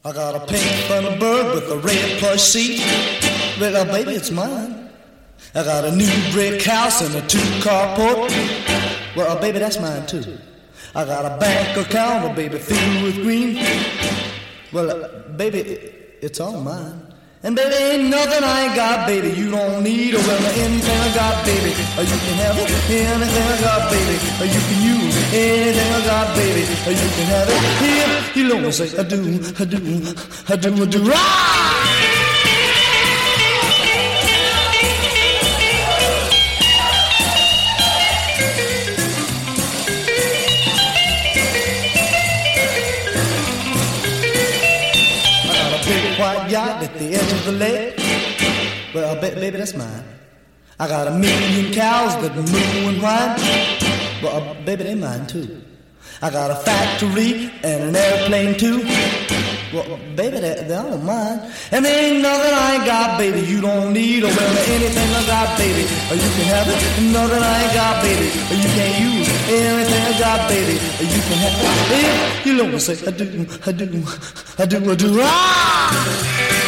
I got a pink Thunderbird with a red plush seat. Well, baby, it's mine. I got a new brick house and a 2-car port. Well, baby, that's mine too. I got a bank account, baby, filled with green. Well, baby, it's all mine. And baby, ain't nothing I ain't got, baby. You don't need a well, anything I got, baby. Or you can have it, anything I got, baby. Or you can use anything I got, baby. Or you can have it if you don't say I do, I do, I do, I do. Ah! White yacht at the edge of the lake. Well, baby, that's mine. I got 1,000,000 cows that moo and whine. Well, baby, they're mine too. I got a factory and an airplane too. Well, baby, they're all mine. And there ain't nothing I ain't got, baby. You don't need or well anything I got, baby. Or you can have it, nothing I ain't got, baby. Or you can't use anything I got, baby. Or you can have it if you don't say I do, I do, I do, I do. Ah!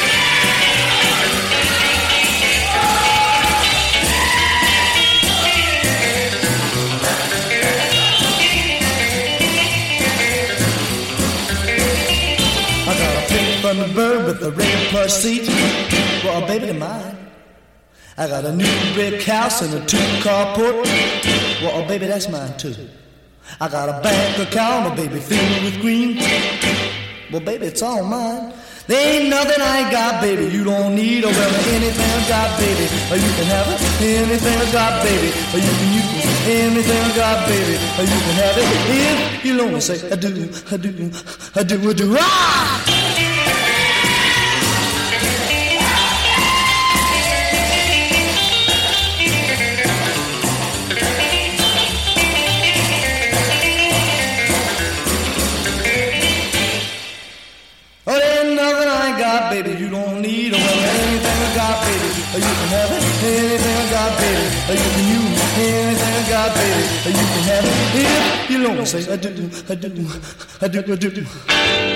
Thunderbird with a red plush seat. Well, baby, they're mine. I got a new brick house and a 2-car port. Well, baby, that's mine too. I got a bank account, baby, filled with green. Well, baby, it's all mine. There ain't nothing I ain't got, baby. You don't need or well anything I got, baby. Or you can have it, anything I got, baby. Or you can use anything I got, baby. Or you can have it if you only say I do, I do, I do, I do. Ah! Oh, there ain't nothing I ain't got, baby. You don't need or well anything I got, baby. Or you can have it, anything I got, baby. Or you can use anything I got, baby. Or you can have it if you don't say I do, I do, I do, I do.